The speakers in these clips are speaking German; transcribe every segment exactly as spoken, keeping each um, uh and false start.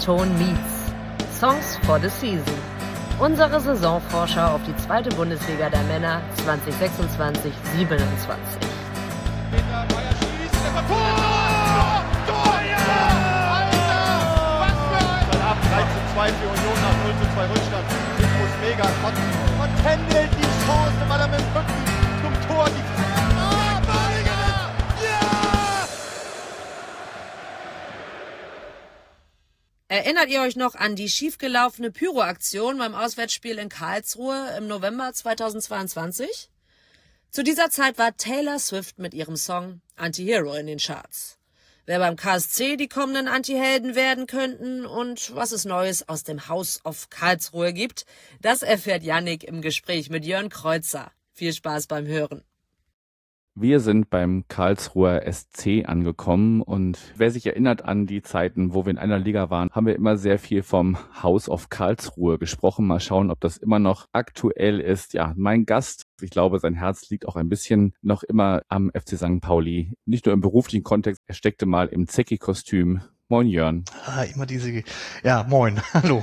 Ton Meets. Songs for the Season. Unsere Saisonvorschau auf die zweite Bundesliga der Männer zwanzig sechsundzwanzig siebenundzwanzig. Peter Meyer schießt, der Tor! Tor! Ja! Alter! Was für ein... Dann ab drei zu zwei für Union nach null zu zwei Rückstand. Infos mega. Und, und Pendel die Chance, weil er mit dem Rücken zum Tor die... Ah, Balinger! Ja! Erinnert ihr euch noch an die schiefgelaufene Pyro-Aktion beim Auswärtsspiel in Karlsruhe im November zweitausendzweiundzwanzig? Zu dieser Zeit war Taylor Swift mit ihrem Song Anti-Hero in den Charts. Wer beim K S C die kommenden Anti-Helden werden könnten und was es Neues aus dem House of Karlsruhe gibt, das erfährt Yannick im Gespräch mit Jörn Kreuzer. Viel Spaß beim Hören. Wir sind beim Karlsruher S C angekommen und wer sich erinnert an die Zeiten, wo wir in einer Liga waren, haben wir immer sehr viel vom House of Karlsruhe gesprochen. Mal schauen, ob das immer noch aktuell ist. Ja, mein Gast, ich glaube, sein Herz liegt auch ein bisschen noch immer am F C Sankt Pauli. Nicht nur im beruflichen Kontext, er steckte mal im Zecki-Kostüm. Moin Jörn. Ah, immer diese, ja, moin, hallo.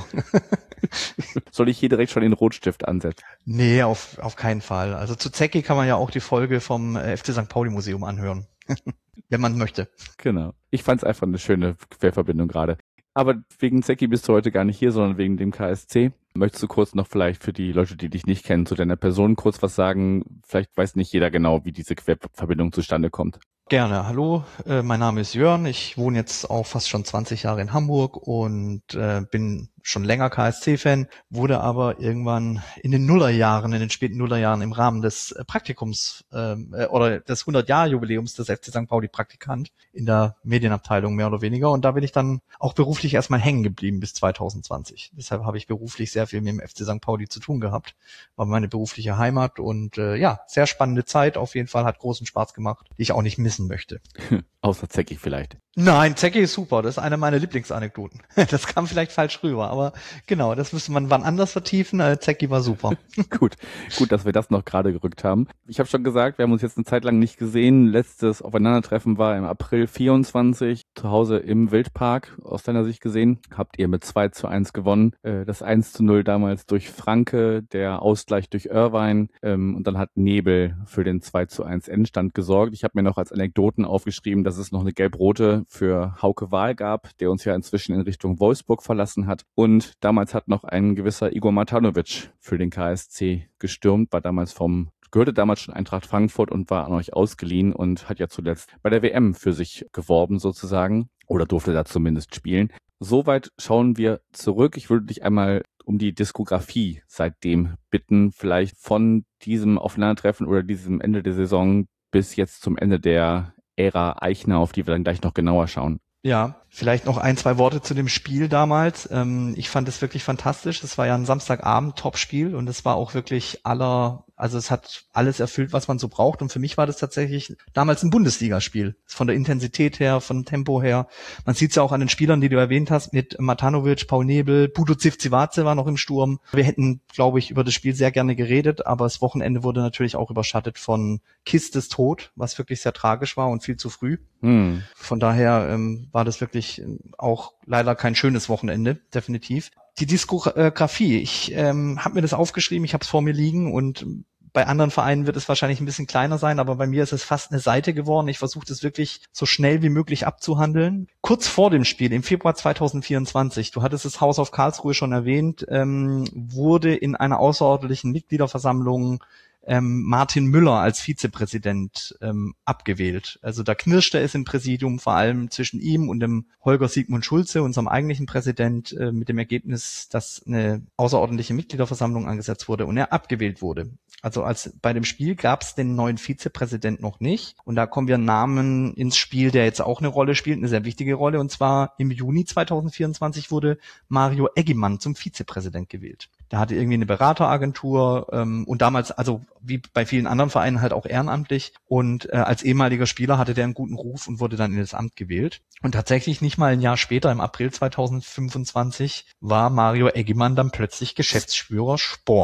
Soll ich hier direkt schon den Rotstift ansetzen? Nee, auf, auf keinen Fall. Also zu Zecki kann man ja auch die Folge vom F C Sankt Pauli Museum anhören, wenn man möchte. Genau. Ich fand es einfach eine schöne Querverbindung gerade. Aber wegen Zecki bist du heute gar nicht hier, sondern wegen dem K S C. Möchtest du kurz noch vielleicht für die Leute, die dich nicht kennen, zu deiner Person kurz was sagen? Vielleicht weiß nicht jeder genau, wie diese Querverbindung zustande kommt. Gerne. Hallo, äh, mein Name ist Jörn. Ich wohne jetzt auch fast schon zwanzig Jahre in Hamburg und äh, bin schon länger K S C-Fan, wurde aber irgendwann in den Nullerjahren, in den späten Nullerjahren im Rahmen des Praktikums äh, oder des hundert-Jahr-Jubiläums des F C Sankt Pauli Praktikant in der Medienabteilung mehr oder weniger. Und da bin ich dann auch beruflich erstmal hängen geblieben bis zweitausendzwanzig. Deshalb habe ich beruflich sehr viel mit dem F C Sankt Pauli zu tun gehabt. War meine berufliche Heimat und äh, ja, sehr spannende Zeit auf jeden Fall, hat großen Spaß gemacht, die ich auch nicht missen möchte. Außer Zecki vielleicht. Nein, Zecki ist super. Das ist eine meiner Lieblingsanekdoten. Das kam vielleicht falsch rüber, aber genau, das müsste man wann anders vertiefen. Zecki war super. Gut, gut, dass wir das noch gerade gerückt haben. Ich habe schon gesagt, wir haben uns jetzt eine Zeit lang nicht gesehen. Letztes Aufeinandertreffen war im April vierundzwanzig, zu Hause im Wildpark. Aus deiner Sicht gesehen, habt ihr mit zwei zu eins gewonnen. Das eins zu null damals durch Franke, der Ausgleich durch Irvine und dann hat Nebel für den zwei zu eins Endstand gesorgt. Ich habe mir noch als Anekdoten aufgeschrieben, dass es noch eine gelb-rote für Hauke Wahl gab, der uns ja inzwischen in Richtung Wolfsburg verlassen hat. Und damals hat noch ein gewisser Igor Matanovic für den K S C gestürmt, war damals vom, gehörte damals schon Eintracht Frankfurt und war an euch ausgeliehen und hat ja zuletzt bei der W M für sich geworben sozusagen oder durfte da zumindest spielen. Soweit schauen wir zurück. Ich würde dich einmal um die Diskografie seitdem bitten, vielleicht von diesem Aufeinandertreffen oder diesem Ende der Saison bis jetzt zum Ende der Ära Eichner, auf die wir dann gleich noch genauer schauen. Ja, vielleicht noch ein, zwei Worte zu dem Spiel damals. Ähm, ich fand es wirklich fantastisch. Es war ja ein Samstagabend Topspiel und es war auch wirklich aller, also es hat alles erfüllt, was man so braucht. Und für mich war das tatsächlich damals ein Bundesligaspiel. Von der Intensität her, von Tempo her. Man sieht es ja auch an den Spielern, die du erwähnt hast, mit Matanovic, Paul Nebel, Budo Zivcivace war noch im Sturm. Wir hätten, glaube ich, über das Spiel sehr gerne geredet, aber das Wochenende wurde natürlich auch überschattet von Kistes Tod, was wirklich sehr tragisch war und viel zu früh. Hm. Von daher ähm, war das wirklich auch leider kein schönes Wochenende, definitiv. Die Diskografie, ich ähm, habe mir das aufgeschrieben, ich habe es vor mir liegen und bei anderen Vereinen wird es wahrscheinlich ein bisschen kleiner sein, aber bei mir ist es fast eine Seite geworden. Ich versuche das wirklich so schnell wie möglich abzuhandeln. Kurz vor dem Spiel, im Februar zweitausendvierundzwanzig, du hattest das Haus auf Karlsruhe schon erwähnt, ähm, wurde in einer außerordentlichen Mitgliederversammlung ähm, Martin Müller als Vizepräsident ähm, abgewählt. Also da knirschte es im Präsidium, vor allem zwischen ihm und dem Holger Sigmund Schulze, unserem eigentlichen Präsident, äh, mit dem Ergebnis, dass eine außerordentliche Mitgliederversammlung angesetzt wurde und er abgewählt wurde. Also als bei dem Spiel gab es den neuen Vizepräsident noch nicht. Und da kommen wir einen Namen ins Spiel, der jetzt auch eine Rolle spielt, eine sehr wichtige Rolle. Und zwar im Juni zweitausendvierundzwanzig wurde Mario Eggimann zum Vizepräsident gewählt. Der hatte irgendwie eine Berateragentur ähm, und damals, also wie bei vielen anderen Vereinen, halt auch ehrenamtlich. Und äh, als ehemaliger Spieler hatte der einen guten Ruf und wurde dann in das Amt gewählt. Und tatsächlich nicht mal ein Jahr später, im April zweitausendfünfundzwanzig, war Mario Eggimann dann plötzlich Geschäftsführer Sport.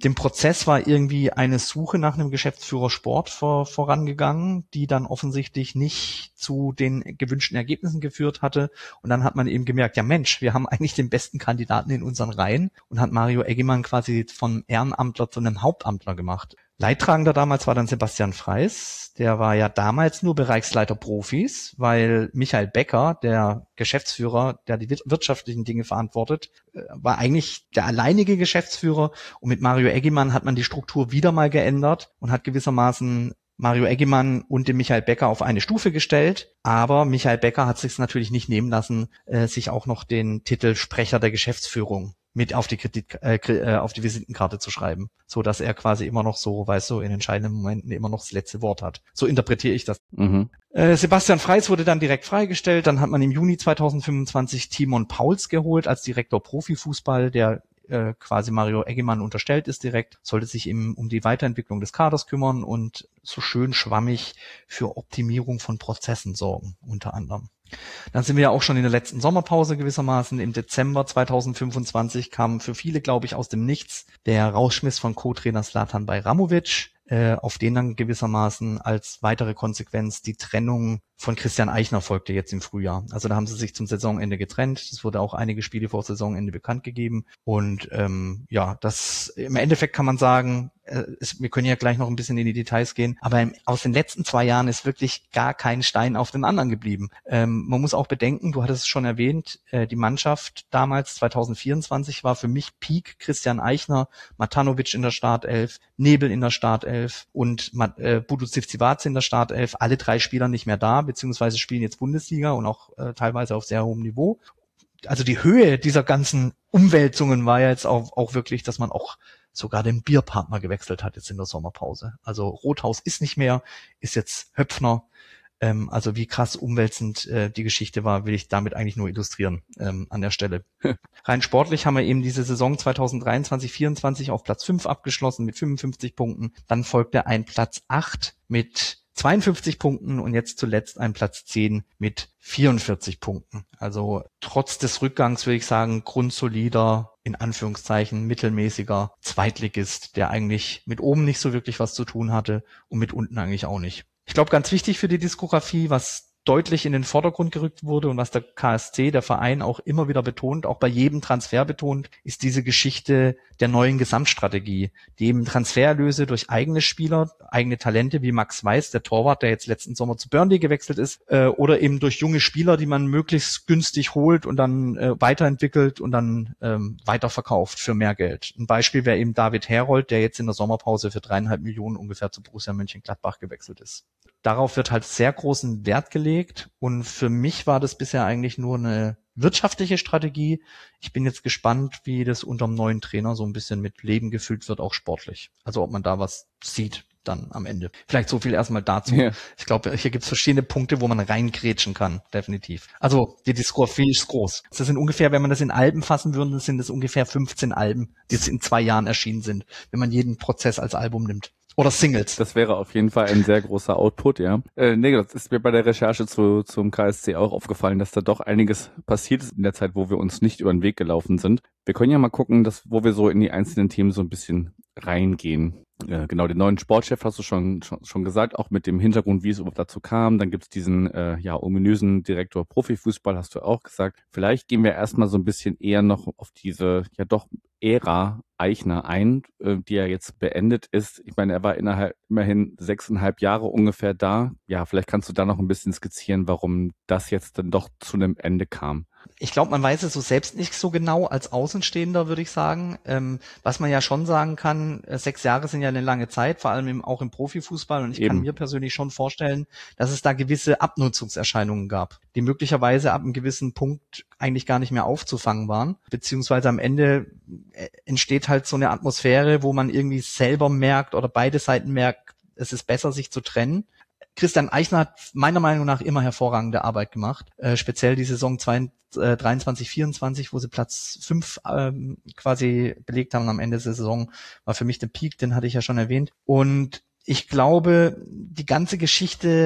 dem Prozess war irgendwie eine Suche nach einem Geschäftsführer Sport vor, vorangegangen, die dann offensichtlich nicht zu den gewünschten Ergebnissen geführt hatte. Und dann hat man eben gemerkt, ja Mensch, wir haben eigentlich den besten Kandidaten in unseren Reihen, und hat Mario Eggemann quasi vom Ehrenamtler zu einem Hauptamtler gemacht. Leidtragender damals war dann Sebastian Freis. Der war ja damals nur Bereichsleiter Profis, weil Michael Becker, der Geschäftsführer, der die wirtschaftlichen Dinge verantwortet, war eigentlich der alleinige Geschäftsführer. Und mit Mario Eggemann hat man die Struktur wieder mal geändert und hat gewissermaßen Mario Eggemann und den Michael Becker auf eine Stufe gestellt. Aber Michael Becker hat sich natürlich nicht nehmen lassen, sich auch noch den Titel Sprecher der Geschäftsführung mit auf die Kredit, äh, auf die Visitenkarte zu schreiben, so dass er quasi immer noch so, weißt du, in entscheidenden Momenten immer noch das letzte Wort hat. So interpretiere ich das. Mhm. Äh, Sebastian Freis wurde dann direkt freigestellt. Dann hat man im Juni zweitausendfünfundzwanzig Timon Pauls geholt als Direktor Profifußball, der äh, quasi Mario Eggemann unterstellt ist direkt, sollte sich eben um die Weiterentwicklung des Kaders kümmern und so schön schwammig für Optimierung von Prozessen sorgen, unter anderem. Dann sind wir ja auch schon in der letzten Sommerpause gewissermaßen. Im Dezember zweitausendfünfundzwanzig kam für viele, glaube ich, aus dem Nichts der Rausschmiss von Co-Trainer Zlatan Bajramovic, äh, auf den dann gewissermaßen als weitere Konsequenz die Trennung von Christian Eichner folgte jetzt im Frühjahr. Also da haben sie sich zum Saisonende getrennt. Es wurde auch einige Spiele vor Saisonende bekannt gegeben. Und ähm, ja, das im Endeffekt kann man sagen, äh, es, wir können ja gleich noch ein bisschen in die Details gehen, aber im, aus den letzten zwei Jahren ist wirklich gar kein Stein auf den anderen geblieben. Ähm, man muss auch bedenken, du hattest es schon erwähnt, äh, die Mannschaft damals zweitausendvierundzwanzig war für mich Peak Christian Eichner, Matanovic in der Startelf, Nebel in der Startelf und äh, Budu Civcivace in der Startelf. Alle drei Spieler nicht mehr da, beziehungsweise spielen jetzt Bundesliga und auch äh, teilweise auf sehr hohem Niveau. Also die Höhe dieser ganzen Umwälzungen war ja jetzt auch, auch wirklich, dass man auch sogar den Bierpartner gewechselt hat jetzt in der Sommerpause. Also Rothaus ist nicht mehr, ist jetzt Höpfner. Ähm, also wie krass umwälzend äh, die Geschichte war, will ich damit eigentlich nur illustrieren ähm, an der Stelle. Rein sportlich haben wir eben diese Saison zweitausenddreiundzwanzig vierundzwanzig auf Platz fünf abgeschlossen mit fünfundfünfzig Punkten. Dann folgte ein Platz acht mit zweiundfünfzig Punkten und jetzt zuletzt ein Platz zehn mit vierundvierzig Punkten. Also trotz des Rückgangs würde ich sagen, grundsolider, in Anführungszeichen mittelmäßiger Zweitligist, der eigentlich mit oben nicht so wirklich was zu tun hatte und mit unten eigentlich auch nicht. Ich glaube, ganz wichtig für die Diskografie, was deutlich in den Vordergrund gerückt wurde und was der K S C, der Verein, auch immer wieder betont, auch bei jedem Transfer betont, ist diese Geschichte der neuen Gesamtstrategie, die eben Transfererlöse durch eigene Spieler, eigene Talente wie Max Weiß, der Torwart, der jetzt letzten Sommer zu Burnley gewechselt ist, äh, oder eben durch junge Spieler, die man möglichst günstig holt und dann äh, weiterentwickelt und dann ähm, weiterverkauft für mehr Geld. Ein Beispiel wäre eben David Herold, der jetzt in der Sommerpause für dreieinhalb Millionen ungefähr zu Borussia Mönchengladbach gewechselt ist. Darauf wird halt sehr großen Wert gelegt und für mich war das bisher eigentlich nur eine wirtschaftliche Strategie. Ich bin jetzt gespannt, wie das unter dem neuen Trainer so ein bisschen mit Leben gefüllt wird, auch sportlich. Also ob man da was sieht dann am Ende. Vielleicht so viel erstmal dazu. Ja. Ich glaube, hier gibt es verschiedene Punkte, wo man reingrätschen kann, definitiv. Also die Diskografie ist groß. Das sind ungefähr, wenn man das in Alben fassen würde, sind das ungefähr fünfzehn Alben, die jetzt in zwei Jahren erschienen sind, wenn man jeden Prozess als Album nimmt. Oder Singles. Das wäre auf jeden Fall ein sehr großer Output, ja. Äh, nee, das ist mir bei der Recherche zu, zum K S C auch aufgefallen, dass da doch einiges passiert ist in der Zeit, wo wir uns nicht über den Weg gelaufen sind. Wir können ja mal gucken, dass, wo wir so in die einzelnen Themen so ein bisschen reingehen. Äh, genau, den neuen Sportchef hast du schon, schon schon gesagt, auch mit dem Hintergrund, wie es überhaupt dazu kam. Dann gibt's diesen äh, ja ominösen Direktor Profifußball, hast du auch gesagt. Vielleicht gehen wir erstmal so ein bisschen eher noch auf diese ja doch Ära Eichner ein, äh, die ja jetzt beendet ist. Ich meine, er war innerhalb immerhin sechseinhalb Jahre ungefähr da. Ja, vielleicht kannst du da noch ein bisschen skizzieren, warum das jetzt dann doch zu einem Ende kam. Ich glaube, man weiß es so selbst nicht so genau als Außenstehender, würde ich sagen. Ähm, was man ja schon sagen kann, äh, sechs Jahre sind ja eine lange Zeit, vor allem im, auch im Profifußball. Und ich Eben. kann mir persönlich schon vorstellen, dass es da gewisse Abnutzungserscheinungen gab, die möglicherweise ab einem gewissen Punkt eigentlich gar nicht mehr aufzufangen waren. Beziehungsweise am Ende entsteht halt so eine Atmosphäre, wo man irgendwie selber merkt oder beide Seiten merkt, es ist besser, sich zu trennen. Christian Eichner hat meiner Meinung nach immer hervorragende Arbeit gemacht, äh, speziell die Saison dreiundzwanzig vierundzwanzig, wo sie Platz fünf ähm, quasi belegt haben am Ende der Saison, war für mich der Peak, den hatte ich ja schon erwähnt. Und ich glaube, die ganze Geschichte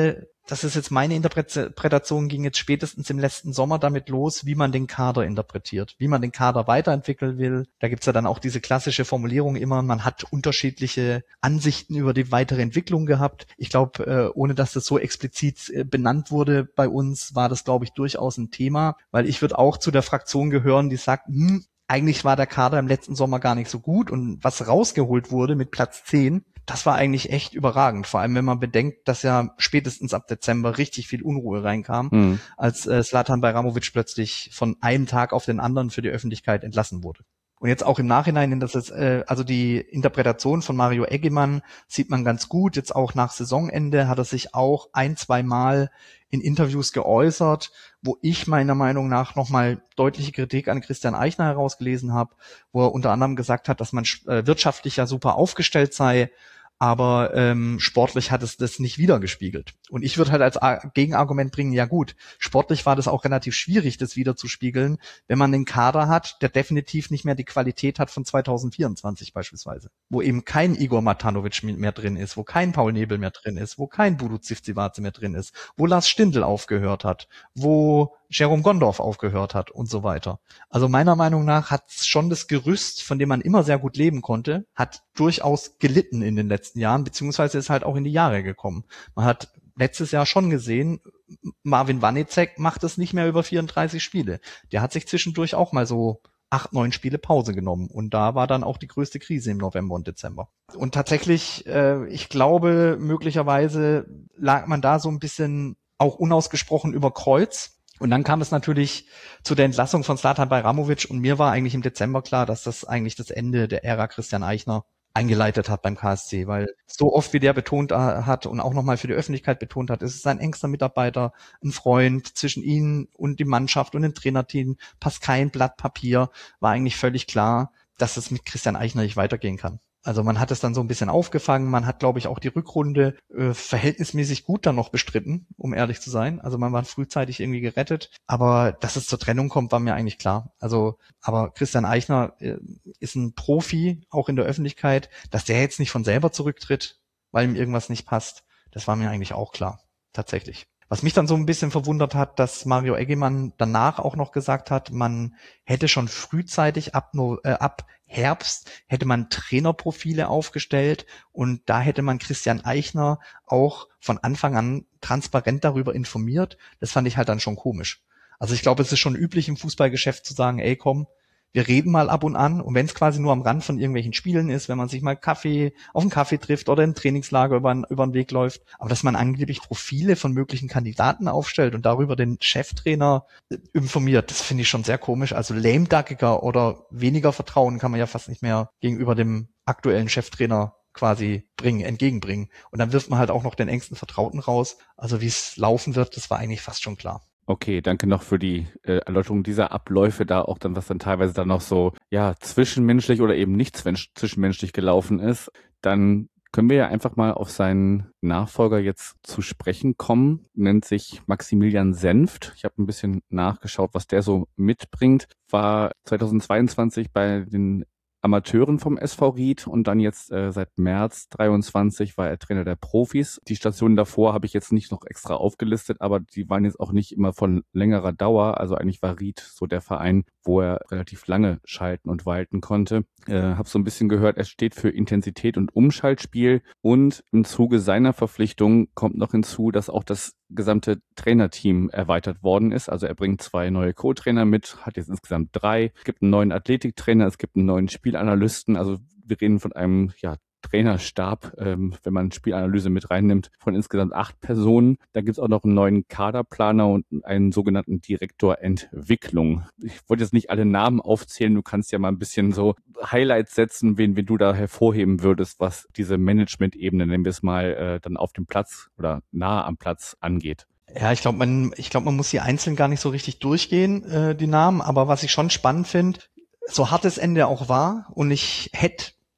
das ist jetzt meine Interpretation, ging jetzt spätestens im letzten Sommer damit los, wie man den Kader interpretiert, wie man den Kader weiterentwickeln will. Da gibt's ja dann auch diese klassische Formulierung immer, man hat unterschiedliche Ansichten über die weitere Entwicklung gehabt. Ich glaube, ohne dass das so explizit benannt wurde bei uns, war das, glaube ich, durchaus ein Thema, weil ich würde auch zu der Fraktion gehören, die sagt, hm, eigentlich war der Kader im letzten Sommer gar nicht so gut und was rausgeholt wurde mit Platz zehn, das war eigentlich echt überragend. Vor allem, wenn man bedenkt, dass ja spätestens ab Dezember richtig viel Unruhe reinkam, mhm. als äh, Zlatan Bajramovic plötzlich von einem Tag auf den anderen für die Öffentlichkeit entlassen wurde. Und jetzt auch im Nachhinein, in das ist, äh, also die Interpretation von Mario Eggemann sieht man ganz gut. Jetzt auch nach Saisonende hat er sich auch ein, zwei Mal in Interviews geäußert, wo ich meiner Meinung nach nochmal deutliche Kritik an Christian Eichner herausgelesen habe, wo er unter anderem gesagt hat, dass man äh, wirtschaftlich ja super aufgestellt sei, aber ähm, sportlich hat es das nicht wiedergespiegelt. Und ich würde halt als Ar- Gegenargument bringen, ja gut, sportlich war das auch relativ schwierig, das wiederzuspiegeln, wenn man einen Kader hat, der definitiv nicht mehr die Qualität hat von zwanzig vierundzwanzig beispielsweise, wo eben kein Igor Matanovic mehr drin ist, wo kein Paul Nebel mehr drin ist, wo kein Budu Zivcivace mehr drin ist, wo Lars Stindl aufgehört hat, wo Jerome Gondorf aufgehört hat und so weiter. Also meiner Meinung nach hat schon das Gerüst, von dem man immer sehr gut leben konnte, hat durchaus gelitten in den letzten Jahren, beziehungsweise ist halt auch in die Jahre gekommen. Man hat letztes Jahr schon gesehen, Marvin Wanizek macht es nicht mehr über vierunddreißig Spiele. Der hat sich zwischendurch auch mal so acht, neun Spiele Pause genommen. Und da war dann auch die größte Krise im November und Dezember. Und tatsächlich, äh, ich glaube, möglicherweise lag man da so ein bisschen auch unausgesprochen über Kreuz. Und dann kam es natürlich zu der Entlassung von Zlatan Bajramovic und mir war eigentlich im Dezember klar, dass das eigentlich das Ende der Ära Christian Eichner eingeleitet hat beim K S C, weil so oft wie der betont hat und auch nochmal für die Öffentlichkeit betont hat, ist es ein engster Mitarbeiter, ein Freund, zwischen ihnen und die Mannschaft und dem Trainerteam passt kein Blatt Papier, war eigentlich völlig klar, dass es mit Christian Eichner nicht weitergehen kann. Also man hat es dann so ein bisschen aufgefangen, man hat, glaube ich, auch die Rückrunde äh, verhältnismäßig gut dann noch bestritten, um ehrlich zu sein. Also man war frühzeitig irgendwie gerettet, aber dass es zur Trennung kommt, war mir eigentlich klar. Also, aber Christian Eichner äh, ist ein Profi, auch in der Öffentlichkeit, dass der jetzt nicht von selber zurücktritt, weil ihm irgendwas nicht passt, das war mir eigentlich auch klar, tatsächlich. Was mich dann so ein bisschen verwundert hat, dass Mario Eggemann danach auch noch gesagt hat, man hätte schon frühzeitig ab, no, äh, ab Herbst hätte man Trainerprofile aufgestellt und da hätte man Christian Eichner auch von Anfang an transparent darüber informiert. Das fand ich halt dann schon komisch. Also ich glaube, es ist schon üblich im Fußballgeschäft zu sagen, ey komm, wir reden mal ab und an und wenn es quasi nur am Rand von irgendwelchen Spielen ist, wenn man sich mal Kaffee auf einen Kaffee trifft oder im Trainingslager über, über den Weg läuft, aber dass man angeblich Profile von möglichen Kandidaten aufstellt und darüber den Cheftrainer informiert, das finde ich schon sehr komisch. Also lame-duckiger oder weniger Vertrauen kann man ja fast nicht mehr gegenüber dem aktuellen Cheftrainer quasi bringen, entgegenbringen. Und dann wirft man halt auch noch den engsten Vertrauten raus. Also wie es laufen wird, das war eigentlich fast schon klar. Okay, danke noch für die äh, Erläuterung dieser Abläufe, da auch dann, was dann teilweise dann noch so, ja, zwischenmenschlich oder eben nicht zwischenmenschlich gelaufen ist. Dann können wir ja einfach mal auf seinen Nachfolger jetzt zu sprechen kommen. Nennt sich Maximilian Senft. Ich habe ein bisschen nachgeschaut, was der so mitbringt. War zweitausendzweiundzwanzig bei den Amateuren vom S V Ried und dann jetzt äh, seit März dreiundzwanzig war er Trainer der Profis. Die Stationen davor habe ich jetzt nicht noch extra aufgelistet, aber die waren jetzt auch nicht immer von längerer Dauer. Also eigentlich war Ried so der Verein, wo er relativ lange schalten und walten konnte. Äh, habe so ein bisschen gehört, er steht für Intensität und Umschaltspiel und im Zuge seiner Verpflichtung kommt noch hinzu, dass auch das gesamte Trainerteam erweitert worden ist. Also er bringt zwei neue Co-Trainer mit, hat jetzt insgesamt drei. Es gibt einen neuen Athletiktrainer, es gibt einen neuen Spielanalysten. Also wir reden von einem ja Trainerstab, ähm, wenn man Spielanalyse mit reinnimmt, von insgesamt acht Personen. Da gibt es auch noch einen neuen Kaderplaner und einen sogenannten Direktor Entwicklung. Ich wollte jetzt nicht alle Namen aufzählen, du kannst ja mal ein bisschen so Highlights setzen, wen, wen du da hervorheben würdest, was diese Management-Ebene, nennen wir es mal, äh, dann auf dem Platz oder nahe am Platz angeht. Ja, ich glaube, man, ich glaube, man muss die einzeln gar nicht so richtig durchgehen, äh, die Namen. Aber was ich schon spannend finde, so hart das Ende auch war und ich hätte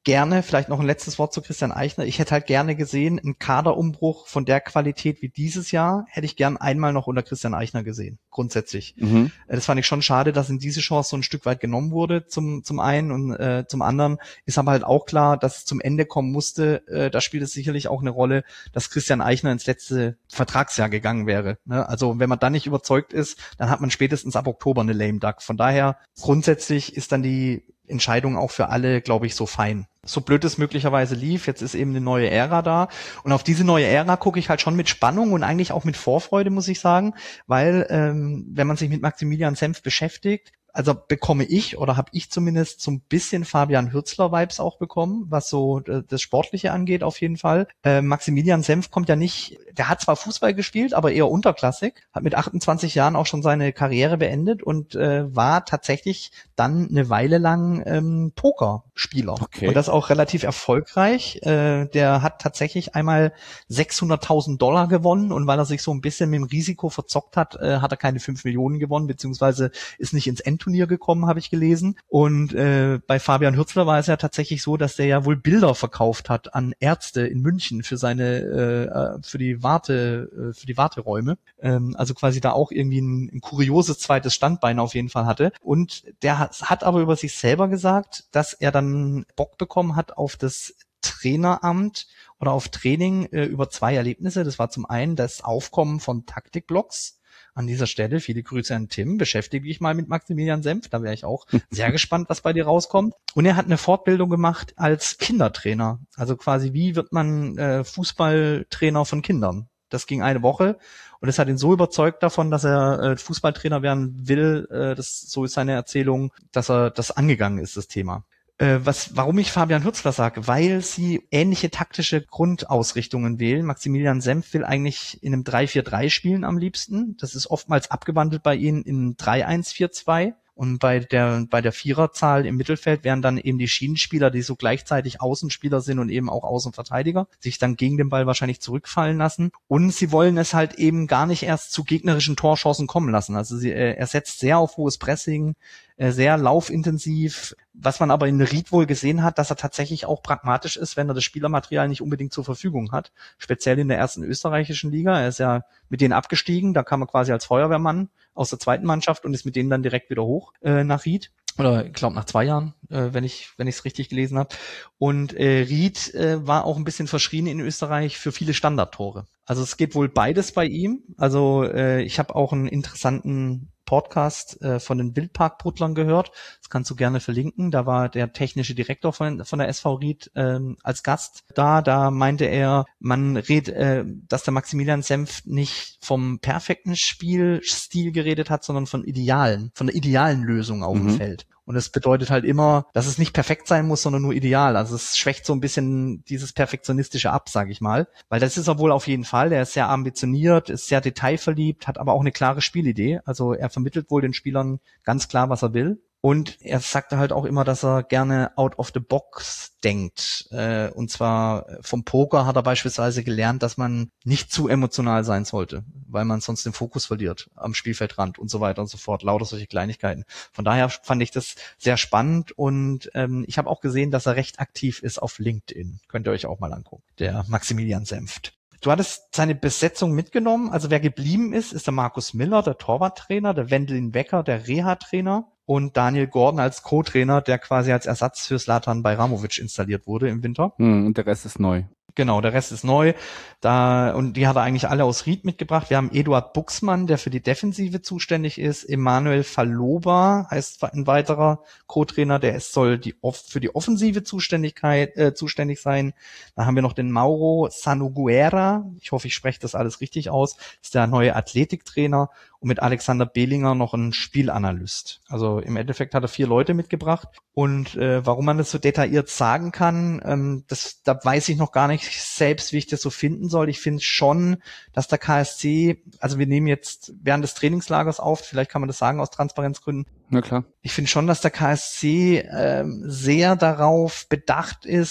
gerne, vielleicht noch ein letztes Wort zu Christian Eichner, ich hätte halt gerne gesehen, einen Kaderumbruch von der Qualität wie dieses Jahr, hätte ich gern einmal noch unter Christian Eichner gesehen, grundsätzlich. Mhm. Das fand ich schon schade, dass ihm diese Chance so ein Stück weit genommen wurde, zum zum einen, und äh, zum anderen ist aber halt auch klar, dass es zum Ende kommen musste. Äh, da spielt es sicherlich auch eine Rolle, dass Christian Eichner ins letzte Vertragsjahr gegangen wäre. Ne? Also wenn man da nicht überzeugt ist, dann hat man spätestens ab Oktober eine Lame Duck. Von daher, grundsätzlich ist dann die Entscheidung auch für alle, glaube ich, so fein. So blöd es möglicherweise lief, jetzt ist eben eine neue Ära da. Und auf diese neue Ära gucke ich halt schon mit Spannung und eigentlich auch mit Vorfreude, muss ich sagen, weil ähm, wenn man sich mit Maximilian Senft beschäftigt, also bekomme ich oder habe ich zumindest so ein bisschen Fabian Hürzeler-Vibes auch bekommen, was so äh, das Sportliche angeht auf jeden Fall. Äh, Maximilian Senft kommt ja nicht, der hat zwar Fußball gespielt, aber eher unterklassig, hat mit achtundzwanzig Jahren auch schon seine Karriere beendet und äh, war tatsächlich dann eine Weile lang ähm, Pokerspieler. Okay. Und das auch relativ erfolgreich. Äh, der hat tatsächlich einmal sechshunderttausend Dollar gewonnen und weil er sich so ein bisschen mit dem Risiko verzockt hat, äh, hat er keine fünf Millionen gewonnen, beziehungsweise ist nicht ins Endturnier gekommen, habe ich gelesen. Und äh, bei Fabian Hürzeler war es ja tatsächlich so, dass der ja wohl Bilder verkauft hat an Ärzte in München für seine, äh, für die Warte, äh, für die Warteräume. Ähm, also quasi da auch irgendwie ein, ein kurioses zweites Standbein auf jeden Fall hatte. Und der hat, hat aber über sich selber gesagt, dass er dann Bock bekommen hat auf das Traineramt oder auf Training äh, über zwei Erlebnisse. Das war zum einen das Aufkommen von Taktikblocks. An dieser Stelle viele Grüße an Tim. Beschäftige dich mal mit Maximilian Senft. Da wäre ich auch sehr gespannt, was bei dir rauskommt. Und er hat eine Fortbildung gemacht als Kindertrainer. Also quasi, wie wird man äh, Fußballtrainer von Kindern? Das ging eine Woche und es hat ihn so überzeugt davon, dass er äh, Fußballtrainer werden will. Äh, das, so ist seine Erzählung, dass er das angegangen ist, das Thema. Äh, was, warum ich Fabian Hürzeler sage, weil sie ähnliche taktische Grundausrichtungen wählen. Maximilian Senft will eigentlich in einem drei vier drei spielen am liebsten. Das ist oftmals abgewandelt bei ihnen in drei eins vier zwei. Und bei der, bei der Viererzahl im Mittelfeld wären dann eben die Schienenspieler, die so gleichzeitig Außenspieler sind und eben auch Außenverteidiger, sich dann gegen den Ball wahrscheinlich zurückfallen lassen. Und sie wollen es halt eben gar nicht erst zu gegnerischen Torchancen kommen lassen. Also sie, äh, er setzt sehr auf hohes Pressing, äh, sehr laufintensiv. Was man aber in Ried wohl gesehen hat, dass er tatsächlich auch pragmatisch ist, wenn er das Spielermaterial nicht unbedingt zur Verfügung hat. Speziell in der ersten österreichischen Liga. Er ist ja mit denen abgestiegen. Da kam er quasi als Feuerwehrmann aus der zweiten Mannschaft und ist mit denen dann direkt wieder hoch äh, nach Ried. Oder ich glaube nach zwei Jahren, äh, wenn ich wenn ich es richtig gelesen habe. Und äh, Ried äh, war auch ein bisschen verschrien in Österreich für viele Standardtore. Also es geht wohl beides bei ihm. Also äh, ich habe auch einen interessanten Podcast äh, von den Wildpark-Bruttlern gehört. Das kannst du gerne verlinken. Da war der technische Direktor von, von der S V Ried ähm, als Gast da. Da meinte er, man redet, äh, dass der Maximilian Senft nicht vom perfekten Spielstil geredet hat, sondern von idealen, von der idealen Lösung auf Mhm. dem Feld. Und das bedeutet halt immer, dass es nicht perfekt sein muss, sondern nur ideal. Also es schwächt so ein bisschen dieses Perfektionistische ab, sage ich mal. Weil das ist er wohl auf jeden Fall. Er ist sehr ambitioniert, ist sehr detailverliebt, hat aber auch eine klare Spielidee. Also er vermittelt wohl den Spielern ganz klar, was er will. Und er sagte halt auch immer, dass er gerne out of the box denkt. Äh, und zwar vom Poker hat er beispielsweise gelernt, dass man nicht zu emotional sein sollte, weil man sonst den Fokus verliert am Spielfeldrand und so weiter und so fort. Lauter solche Kleinigkeiten. Von daher fand ich das sehr spannend und ähm, ich habe auch gesehen, dass er recht aktiv ist auf LinkedIn. Könnt ihr euch auch mal angucken. Der Maximilian Senft. Du hattest seine Besetzung mitgenommen. Also wer geblieben ist, ist der Markus Miller, der Torwarttrainer, der Wendelin Becker, der Reha-Trainer und Daniel Gordon als Co-Trainer, der quasi als Ersatz für Zlatan Bajramovic installiert wurde im Winter. Hm, und der Rest ist neu. Genau, der Rest ist neu. Da, und die hat er eigentlich alle aus Ried mitgebracht. Wir haben Eduard Buxmann, der für die Defensive zuständig ist. Emanuel Faloba heißt ein weiterer Co-Trainer, der ist, soll die, für die Offensive Zuständigkeit, äh, zuständig sein. Dann haben wir noch den Mauro Sanuguera. Ich hoffe, ich spreche das alles richtig aus. Ist der neue Athletiktrainer. Und mit Alexander Behlinger noch ein Spielanalyst. Also im Endeffekt hat er vier Leute mitgebracht. Und äh, warum man das so detailliert sagen kann, ähm, das, da weiß ich noch gar nicht selbst, wie ich das so finden soll. Ich finde schon, dass der K S C, also wir nehmen jetzt während des Trainingslagers auf, vielleicht kann man das sagen aus Transparenzgründen. Na klar. Ich finde schon, dass der K S C ähm, sehr darauf bedacht ist,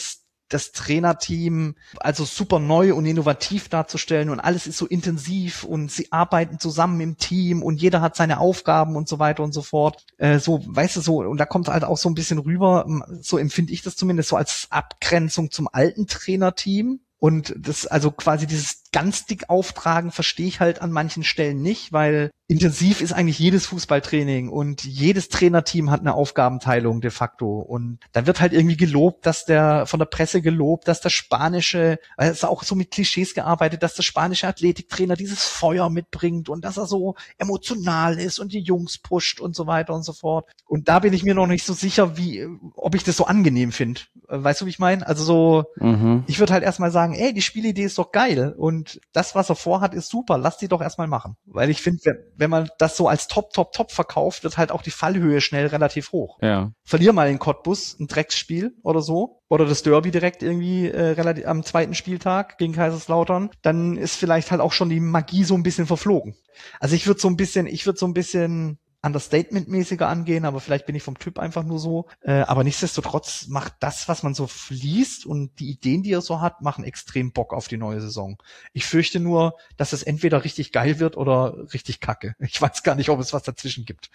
das Trainerteam also super neu und innovativ darzustellen und alles ist so intensiv und sie arbeiten zusammen im Team und jeder hat seine Aufgaben und so weiter und so fort. Äh, so, weißt du, so, und da kommt halt auch so ein bisschen rüber, so empfinde ich das zumindest, so als Abgrenzung zum alten Trainerteam. Und das, also quasi dieses ganz dick auftragen, verstehe ich halt an manchen Stellen nicht, weil intensiv ist eigentlich jedes Fußballtraining und jedes Trainerteam hat eine Aufgabenteilung de facto. Und da wird halt irgendwie gelobt, dass der, von der Presse gelobt, dass der spanische, es ist auch so mit Klischees gearbeitet, dass der spanische Athletiktrainer dieses Feuer mitbringt und dass er so emotional ist und die Jungs pusht und so weiter und so fort. Und da bin ich mir noch nicht so sicher, wie, ob ich das so angenehm finde. Weißt du, wie ich meine? Also so, mhm. Ich würde halt erstmal sagen, ey, die Spielidee ist doch geil und das, was er vorhat, ist super. Lass die doch erstmal machen. Weil ich finde, wenn man das so als Top, Top, Top verkauft, wird halt auch die Fallhöhe schnell relativ hoch. Ja. Verlier mal in Cottbus ein Drecksspiel oder so. Oder das Derby direkt irgendwie äh, relativ am zweiten Spieltag gegen Kaiserslautern. Dann ist vielleicht halt auch schon die Magie so ein bisschen verflogen. Also ich würde so ein bisschen, ich würde so ein bisschen Understatement-mäßiger angehen, aber vielleicht bin ich vom Typ einfach nur so. Äh, aber nichtsdestotrotz macht das, was man so liest und die Ideen, die er so hat, machen extrem Bock auf die neue Saison. Ich fürchte nur, dass es entweder richtig geil wird oder richtig kacke. Ich weiß gar nicht, ob es was dazwischen gibt.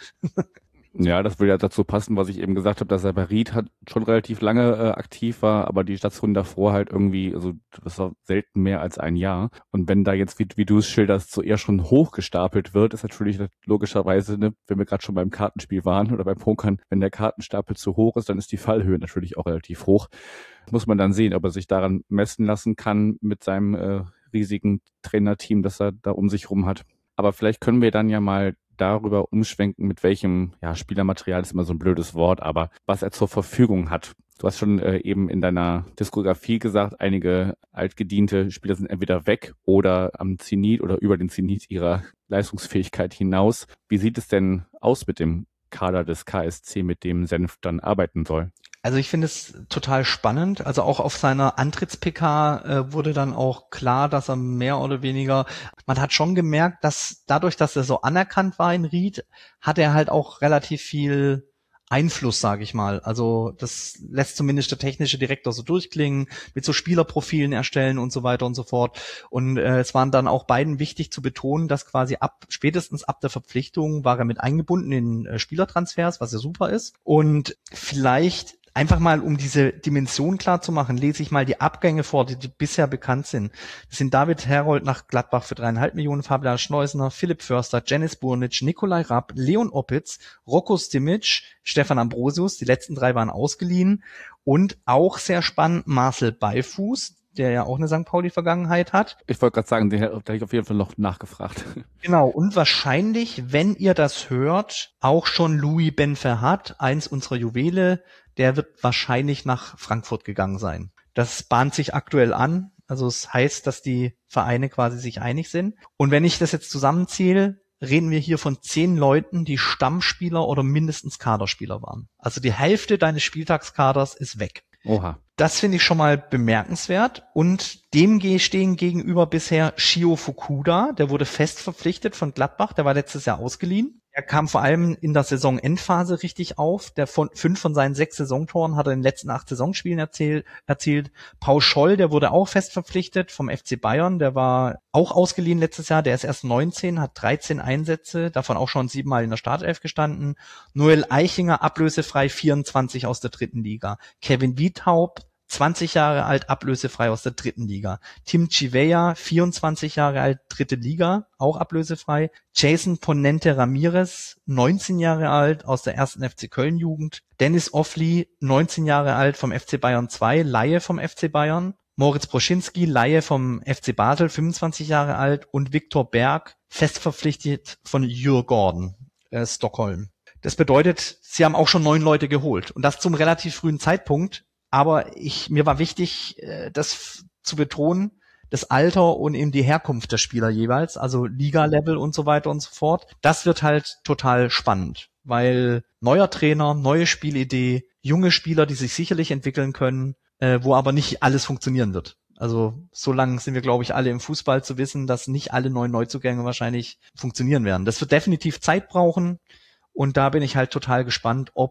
Ja, das würde ja dazu passen, was ich eben gesagt habe, dass er bei Ried hat schon relativ lange äh, aktiv war, aber die Station davor halt irgendwie, also das war selten mehr als ein Jahr. Und wenn da jetzt, wie, wie du es schilderst, so eher schon hochgestapelt wird, ist natürlich logischerweise, ne, wenn wir gerade schon beim Kartenspiel waren oder beim Pokern, wenn der Kartenstapel zu hoch ist, dann ist die Fallhöhe natürlich auch relativ hoch. Muss man dann sehen, ob er sich daran messen lassen kann mit seinem äh, riesigen Trainerteam, das er da um sich rum hat. Aber vielleicht können wir dann ja mal darüber umschwenken, mit welchem, ja, Spielermaterial ist immer so ein blödes Wort, aber was er zur Verfügung hat. Du hast schon äh, eben in deiner Diskografie gesagt, einige altgediente Spieler sind entweder weg oder am Zenit oder über den Zenit ihrer Leistungsfähigkeit hinaus. Wie sieht es denn aus mit dem Kader des K S C, mit dem Senf dann arbeiten soll? Also ich finde es total spannend. Also auch auf seiner Antritts-P K äh, wurde dann auch klar, dass er mehr oder weniger, man hat schon gemerkt, dass dadurch, dass er so anerkannt war in Ried, hat er halt auch relativ viel Einfluss, sage ich mal. Also das lässt zumindest der technische Direktor so durchklingen, mit so Spielerprofilen erstellen und so weiter und so fort. Und äh, es waren dann auch beiden wichtig zu betonen, dass quasi ab spätestens ab der Verpflichtung war er mit eingebunden in äh, Spielertransfers, was ja super ist. Und vielleicht einfach mal, um diese Dimension klar zu machen, lese ich mal die Abgänge vor, die, die bisher bekannt sind. Das sind David Herold nach Gladbach für dreieinhalb Millionen, Fabian Schneusner, Philipp Förster, Janis Burnic, Nikolai Rapp, Leon Oppitz, Rocco Stimic, Stefan Ambrosius, die letzten drei waren ausgeliehen und auch sehr spannend Marcel Beifuß, der ja auch eine Sankt Pauli-Vergangenheit hat. Ich wollte gerade sagen, den hätte ich auf jeden Fall noch nachgefragt. Genau, und wahrscheinlich, wenn ihr das hört, auch schon Louis Benferhat, eins unserer Juwele, der wird wahrscheinlich nach Frankfurt gegangen sein. Das bahnt sich aktuell an. Also es heißt, dass die Vereine quasi sich einig sind. Und wenn ich das jetzt zusammenzähle, reden wir hier von zehn Leuten, die Stammspieler oder mindestens Kaderspieler waren. Also die Hälfte deines Spieltagskaders ist weg. Oha. Das finde ich schon mal bemerkenswert. Und dem stehen gegenüber bisher Shio Fukuda. Der wurde fest verpflichtet von Gladbach. Der war letztes Jahr ausgeliehen. Er kam vor allem in der Saisonendphase richtig auf. Der von, fünf von seinen sechs Saisontoren hat er in den letzten acht Saisonspielen erzählt, erzielt. Paul Scholl, der wurde auch fest verpflichtet vom F C Bayern. Der war auch ausgeliehen letztes Jahr. Der ist erst neunzehn, hat dreizehn Einsätze, davon auch schon siebenmal in der Startelf gestanden. Noel Eichinger, ablösefrei, vierundzwanzig aus der dritten Liga. Kevin Wiethaupt, zwanzig Jahre alt, ablösefrei aus der dritten Liga. Tim Chiveya, vierundzwanzig Jahre alt, dritte Liga, auch ablösefrei. Jason Ponente Ramirez, neunzehn Jahre alt, aus der ersten F C Köln Jugend. Dennis Offli, neunzehn Jahre alt, vom F C Bayern zwei, Laie vom F C Bayern. Moritz Broschinski, Laie vom F C Basel, fünfundzwanzig Jahre alt. Und Viktor Berg, fest verpflichtet von Djurgården, äh, Stockholm. Das bedeutet, sie haben auch schon neun Leute geholt. Und das zum relativ frühen Zeitpunkt. Aber ich, mir war wichtig, das zu betonen, das Alter und eben die Herkunft der Spieler jeweils, also Liga-Level und so weiter und so fort. Das wird halt total spannend, weil neuer Trainer, neue Spielidee, junge Spieler, die sich sicherlich entwickeln können, äh, wo aber nicht alles funktionieren wird. Also so lange sind wir, glaube ich, alle im Fußball zu wissen, dass nicht alle neuen Neuzugänge wahrscheinlich funktionieren werden. Das wird definitiv Zeit brauchen und da bin ich halt total gespannt, ob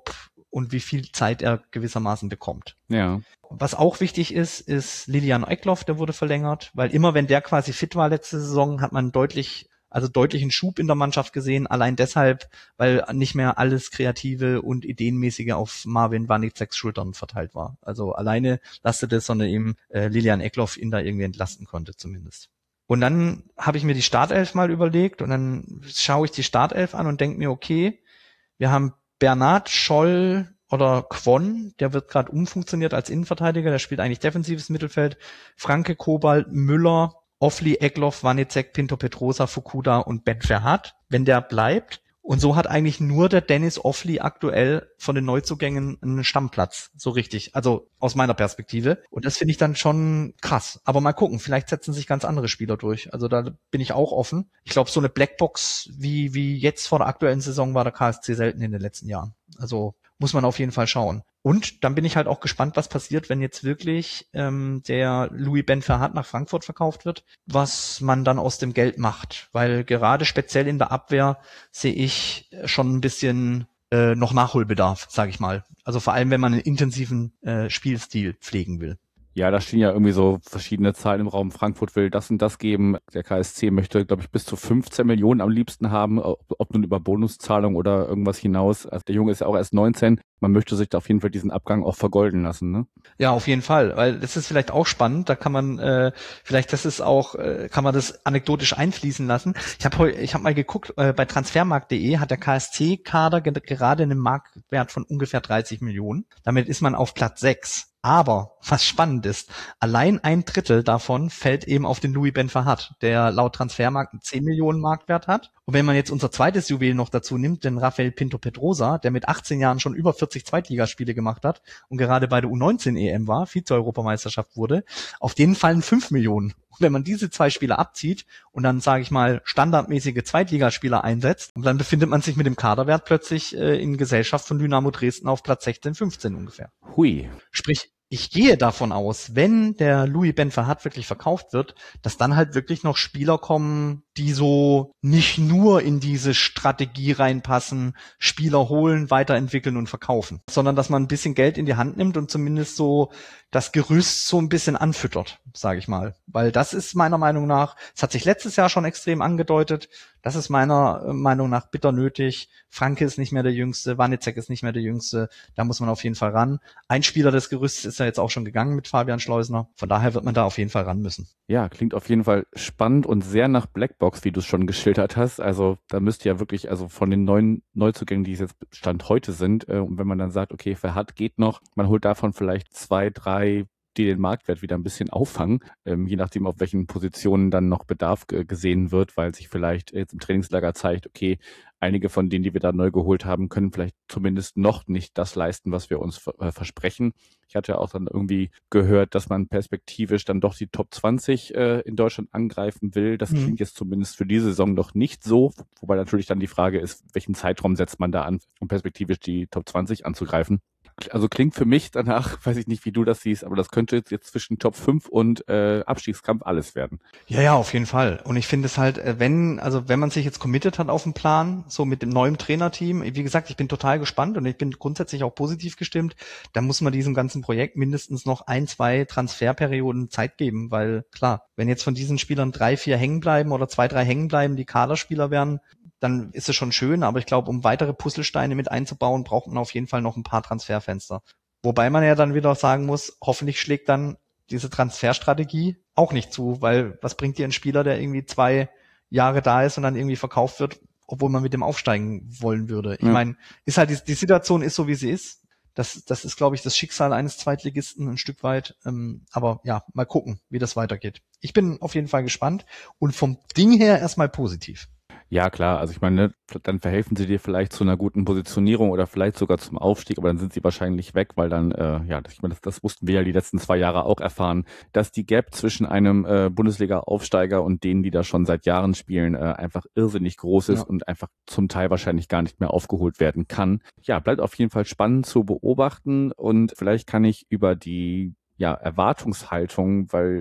und wie viel Zeit er gewissermaßen bekommt. Ja. Was auch wichtig ist, ist Lilian Eklof, der wurde verlängert, weil immer wenn der quasi fit war letzte Saison, hat man deutlich, also deutlichen Schub in der Mannschaft gesehen, allein deshalb, weil nicht mehr alles Kreative und Ideenmäßige auf Marvin Wanizeks Schultern verteilt war. Also alleine lastete es, sondern eben äh, Lilian Eklof ihn da irgendwie entlasten konnte zumindest. Und dann habe ich mir die Startelf mal überlegt und dann schaue ich die Startelf an und denke mir, okay, wir haben Bernat, Scholl oder Kwon, der wird gerade umfunktioniert als Innenverteidiger, der spielt eigentlich defensives Mittelfeld, Franke, Kobalt, Müller, Offli, Eklof, Wanizek, Pinto Petrosa, Fukuda und Ben Ferhat, wenn der bleibt. Und so hat eigentlich nur der Dennis Offli aktuell von den Neuzugängen einen Stammplatz, so richtig, also aus meiner Perspektive. Und das finde ich dann schon krass. Aber mal gucken, vielleicht setzen sich ganz andere Spieler durch. Also da bin ich auch offen. Ich glaube, so eine Blackbox wie wie jetzt vor der aktuellen Saison war der K S C selten in den letzten Jahren. Also muss man auf jeden Fall schauen. Und dann bin ich halt auch gespannt, was passiert, wenn jetzt wirklich ähm, der Louis Ben Ferhat nach Frankfurt verkauft wird, was man dann aus dem Geld macht. Weil gerade speziell in der Abwehr sehe ich schon ein bisschen äh, noch Nachholbedarf, sage ich mal. Also vor allem, wenn man einen intensiven äh, Spielstil pflegen will. Ja, da stehen ja irgendwie so verschiedene Zahlen im Raum. Frankfurt will das und das geben. Der K S C möchte, glaube ich, bis zu fünfzehn Millionen am liebsten haben, ob, ob nun über Bonuszahlung oder irgendwas hinaus. Also der Junge ist ja auch erst neunzehn. Man möchte sich da auf jeden Fall diesen Abgang auch vergolden lassen, ne? Ja, auf jeden Fall, weil das ist vielleicht auch spannend. Da kann man äh, vielleicht, das ist auch, äh, kann man das anekdotisch einfließen lassen. Ich habe heu, ich habe mal geguckt, äh, bei transfermarkt punkt de hat der K S C-Kader ge- gerade einen Marktwert von ungefähr dreißig Millionen. Damit ist man auf Platz sechs. Aber, was spannend ist, allein ein Drittel davon fällt eben auf den Louis Ben Ferhat, der laut Transfermarkt einen zehn Millionen Marktwert hat. Und wenn man jetzt unser zweites Juwel noch dazu nimmt, den Rafael Pinto Pedrosa, der mit achtzehn Jahren schon über vierzig Zweitligaspiele gemacht hat und gerade bei der U neunzehn E M war, Vize-Europameisterschaft wurde, auf den fallen fünf Millionen. Und wenn man diese zwei Spieler abzieht und dann, sage ich mal, standardmäßige Zweitligaspieler einsetzt, dann befindet man sich mit dem Kaderwert plötzlich äh, in Gesellschaft von Dynamo Dresden auf Platz sechzehn, fünfzehn ungefähr. Hui. Sprich, ich gehe davon aus, wenn der Louis Ben Ferhat wirklich verkauft wird, dass dann halt wirklich noch Spieler kommen, die so nicht nur in diese Strategie reinpassen, Spieler holen, weiterentwickeln und verkaufen, sondern dass man ein bisschen Geld in die Hand nimmt und zumindest so das Gerüst so ein bisschen anfüttert, sage ich mal. Weil das ist meiner Meinung nach, es hat sich letztes Jahr schon extrem angedeutet, das ist meiner Meinung nach bitter nötig. Franke ist nicht mehr der Jüngste, Wanizek ist nicht mehr der Jüngste, da muss man auf jeden Fall ran. Ein Spieler des Gerüsts ist ja jetzt auch schon gegangen mit Fabian Schleusner, von daher wird man da auf jeden Fall ran müssen. Ja, klingt auf jeden Fall spannend und sehr nach Blackbox, wie du es schon geschildert hast. Also da müsste ja wirklich, also von den neuen Neuzugängen, die es jetzt Stand heute sind, äh, und wenn man dann sagt, okay, Ferhat geht noch, man holt davon vielleicht zwei, drei, die den Marktwert wieder ein bisschen auffangen, ähm, je nachdem, auf welchen Positionen dann noch Bedarf g- gesehen wird, weil sich vielleicht jetzt im Trainingslager zeigt, okay, einige von denen, die wir da neu geholt haben, können vielleicht zumindest noch nicht das leisten, was wir uns ver- äh, versprechen. Ich hatte ja auch dann irgendwie gehört, dass man perspektivisch dann doch die Top zwanzig äh, in Deutschland angreifen will. Das Mhm. klingt jetzt zumindest für diese Saison noch nicht so, wobei natürlich dann die Frage ist, welchen Zeitraum setzt man da an, um perspektivisch die Top zwanzig anzugreifen. Also klingt für mich danach, weiß ich nicht, wie du das siehst, aber das könnte jetzt, jetzt zwischen Top fünf und äh, Abstiegskampf alles werden. Ja, ja, auf jeden Fall. Und ich finde es halt, äh, wenn, also wenn man sich jetzt committed hat auf den Plan, so mit dem neuen Trainerteam, wie gesagt, ich bin total gespannt und ich bin grundsätzlich auch positiv gestimmt, dann muss man diesem ganzen Projekt mindestens noch ein, zwei Transferperioden Zeit geben, weil klar, wenn jetzt von diesen Spielern drei, vier hängen bleiben oder zwei, drei hängen bleiben, die Kaderspieler werden, dann ist es schon schön, aber ich glaube, um weitere Puzzlesteine mit einzubauen, braucht man auf jeden Fall noch ein paar Transferfenster. Wobei man ja dann wieder sagen muss, hoffentlich schlägt dann diese Transferstrategie auch nicht zu, weil was bringt dir ein Spieler, der irgendwie zwei Jahre da ist und dann irgendwie verkauft wird, obwohl man mit dem aufsteigen wollen würde. Ich Ja. meine, ist halt die, die Situation ist so, wie sie ist. Das, das ist, glaube ich, das Schicksal eines Zweitligisten ein Stück weit. Ähm, aber ja, mal gucken, wie das weitergeht. Ich bin auf jeden Fall gespannt und vom Ding her erstmal positiv. Ja, klar. Also ich meine, dann verhelfen sie dir vielleicht zu einer guten Positionierung oder vielleicht sogar zum Aufstieg, aber dann sind sie wahrscheinlich weg, weil dann, äh, ja, ich meine, das, das mussten wir ja die letzten zwei Jahre auch erfahren, dass die Gap zwischen einem äh, Bundesliga-Aufsteiger und denen, die da schon seit Jahren spielen, äh, einfach irrsinnig groß ist Ja. und einfach zum Teil wahrscheinlich gar nicht mehr aufgeholt werden kann. Ja, bleibt auf jeden Fall spannend zu beobachten und vielleicht kann ich über die, ja, Erwartungshaltung, weil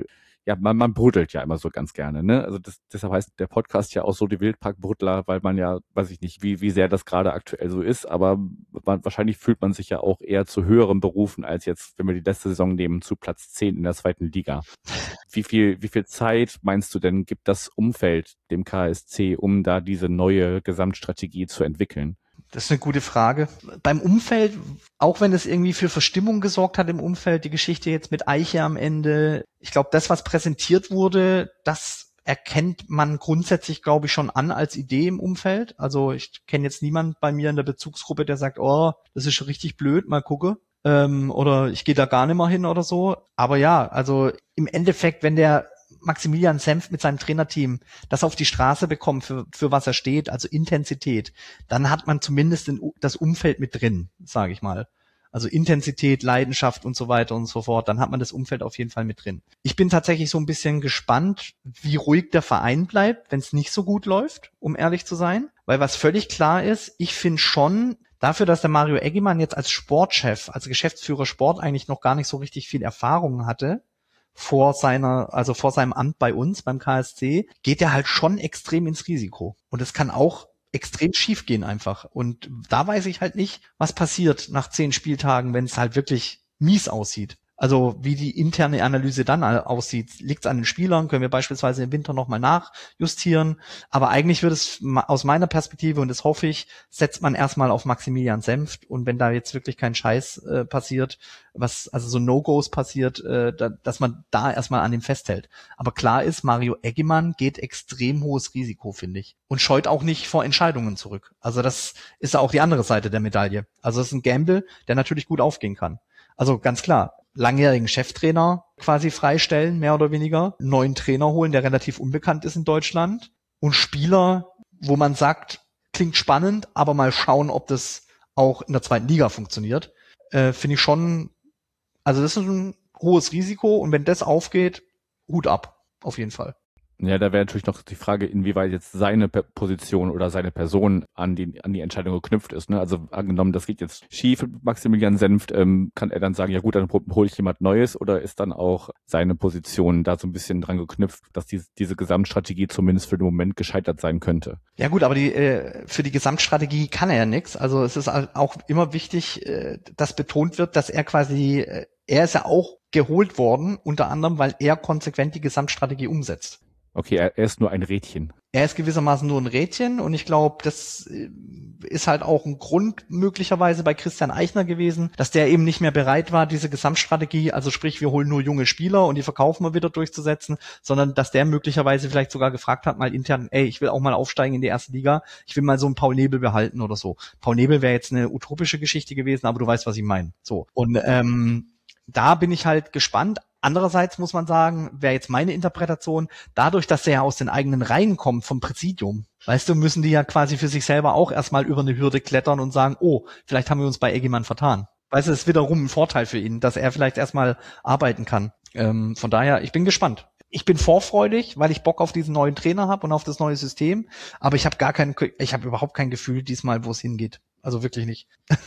ja, man, man brudelt ja immer so ganz gerne, ne? Also das, deshalb heißt der Podcast ja auch so die Wildpark-Brudler, weil man ja, weiß ich nicht, wie, wie sehr das gerade aktuell so ist, aber man, wahrscheinlich fühlt man sich ja auch eher zu höheren Berufen als jetzt, wenn wir die letzte Saison nehmen, zu Platz zehn in der zweiten Liga. Wie viel, wie viel Zeit meinst du denn, gibt das Umfeld dem K S C, um da diese neue Gesamtstrategie zu entwickeln? Das ist eine gute Frage. Beim Umfeld, auch wenn es irgendwie für Verstimmung gesorgt hat im Umfeld, die Geschichte jetzt mit Eiche am Ende, ich glaube, das, was präsentiert wurde, das erkennt man grundsätzlich, glaube ich, schon an als Idee im Umfeld. Also ich kenne jetzt niemanden bei mir in der Bezugsgruppe, der sagt, oh, das ist schon richtig blöd, mal gucke. Ähm, oder ich gehe da gar nicht mehr hin oder so. Aber ja, also im Endeffekt, wenn der Maximilian Senft mit seinem Trainerteam das auf die Straße bekommt, für, für was er steht, also Intensität, dann hat man zumindest den, das Umfeld mit drin, sage ich mal. Also Intensität, Leidenschaft und so weiter und so fort, dann hat man das Umfeld auf jeden Fall mit drin. Ich bin tatsächlich so ein bisschen gespannt, wie ruhig der Verein bleibt, wenn es nicht so gut läuft, um ehrlich zu sein. Weil was völlig klar ist, ich finde schon, dafür, dass der Mario Eggemann jetzt als Sportchef, als Geschäftsführer Sport eigentlich noch gar nicht so richtig viel Erfahrung hatte, vor seiner, also vor seinem Amt bei uns, beim K S C, geht er halt schon extrem ins Risiko. Und es kann auch extrem schief gehen einfach. Und da weiß ich halt nicht, was passiert nach zehn Spieltagen, wenn es halt wirklich mies aussieht. Also wie die interne Analyse dann aussieht, liegt es an den Spielern, können wir beispielsweise im Winter nochmal nachjustieren. Aber eigentlich wird es aus meiner Perspektive, und das hoffe ich, setzt man erstmal auf Maximilian Senft. Und wenn da jetzt wirklich kein Scheiß äh, passiert, was also so No-Gos passiert, äh, da, dass man da erstmal an dem festhält. Aber klar ist, Mario Eggemann geht extrem hohes Risiko, finde ich. Und scheut auch nicht vor Entscheidungen zurück. Also das ist auch die andere Seite der Medaille. Also es ist ein Gamble, der natürlich gut aufgehen kann. Also ganz klar, langjährigen Cheftrainer quasi freistellen, mehr oder weniger, einen neuen Trainer holen, der relativ unbekannt ist in Deutschland und Spieler, wo man sagt, klingt spannend, aber mal schauen, ob das auch in der zweiten Liga funktioniert, äh, finde ich schon, also das ist ein hohes Risiko und wenn das aufgeht, Hut ab, auf jeden Fall. Ja, da wäre natürlich noch die Frage, inwieweit jetzt seine Pe- Position oder seine Person an die an die Entscheidung geknüpft ist. Ne? Also angenommen, das geht jetzt schief mit Maximilian Senft, ähm, kann er dann sagen, ja gut, dann hole ich jemand Neues, oder ist dann auch seine Position da so ein bisschen dran geknüpft, dass die, diese Gesamtstrategie zumindest für den Moment gescheitert sein könnte? Ja gut, aber die äh, für die Gesamtstrategie kann er ja nichts. Also es ist auch immer wichtig, äh, dass betont wird, dass er quasi, äh, er ist ja auch geholt worden, unter anderem, weil er konsequent die Gesamtstrategie umsetzt. Okay, er, er ist nur ein Rädchen. Er ist gewissermaßen nur ein Rädchen und ich glaube, das ist halt auch ein Grund möglicherweise bei Christian Eichner gewesen, dass der eben nicht mehr bereit war, diese Gesamtstrategie, also sprich, wir holen nur junge Spieler und die verkaufen wir wieder durchzusetzen, sondern dass der möglicherweise vielleicht sogar gefragt hat, mal intern, ey, ich will auch mal aufsteigen in die erste Liga, ich will mal so einen Paul Nebel behalten oder so. Paul Nebel wäre jetzt eine utopische Geschichte gewesen, aber du weißt, was ich meine. So. Und ähm, da bin ich halt gespannt. Andererseits muss man sagen, wäre jetzt meine Interpretation, dadurch, dass er ja aus den eigenen Reihen kommt vom Präsidium, weißt du, müssen die ja quasi für sich selber auch erstmal über eine Hürde klettern und sagen, oh, vielleicht haben wir uns bei Eggemann vertan. Weißt du, das ist wiederum ein Vorteil für ihn, dass er vielleicht erstmal arbeiten kann. Ähm, von daher, ich bin gespannt. Ich bin vorfreudig, weil ich Bock auf diesen neuen Trainer habe und auf das neue System, aber ich habe gar kein, ich habe überhaupt kein Gefühl diesmal, wo es hingeht. Also wirklich nicht.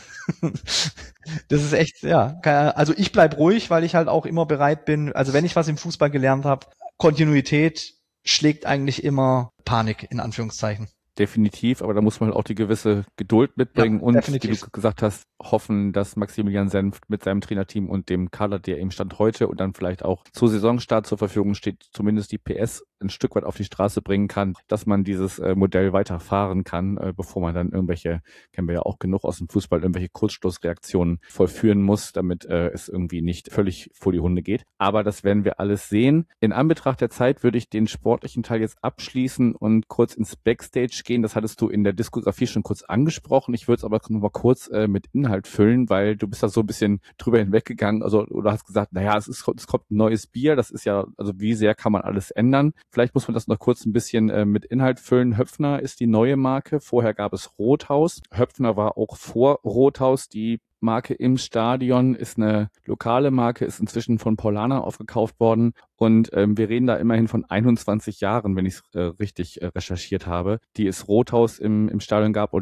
Das ist echt, ja. Also ich bleib ruhig, weil ich halt auch immer bereit bin. Also wenn ich was im Fußball gelernt habe, Kontinuität schlägt eigentlich immer Panik, in Anführungszeichen. Definitiv, aber da muss man halt auch die gewisse Geduld mitbringen Ja, und, definitiv. wie du gesagt hast, hoffen, dass Maximilian Senft mit seinem Trainerteam und dem Kader, der ihm Stand heute und dann vielleicht auch zu Saisonstart zur Verfügung steht, zumindest die P S ein Stück weit auf die Straße bringen kann, dass man dieses äh, Modell weiterfahren kann, äh, bevor man dann irgendwelche, kennen wir ja auch genug aus dem Fußball, irgendwelche Kurzschlussreaktionen vollführen muss, damit äh, es irgendwie nicht völlig vor die Hunde geht. Aber das werden wir alles sehen. In Anbetracht der Zeit würde ich den sportlichen Teil jetzt abschließen und kurz ins Backstage gehen. Das hattest du in der Diskografie schon kurz angesprochen. Ich würde es aber noch mal kurz äh, mit Inhalt füllen, weil du bist da so ein bisschen drüber hinweggegangen. Also du hast gesagt, naja, es ist, es kommt ein neues Bier. Das ist ja, also wie sehr kann man alles ändern? Vielleicht muss man das noch kurz ein bisschen äh, mit Inhalt füllen. Höpfner ist die neue Marke. Vorher gab es Rothaus. Höpfner war auch vor Rothaus die Marke im Stadion, ist eine lokale Marke, ist inzwischen von Paulaner aufgekauft worden und ähm, wir reden da immerhin von einundzwanzig Jahren, wenn ich es äh, richtig äh, recherchiert habe, die es Rothaus im, im Stadion gab und den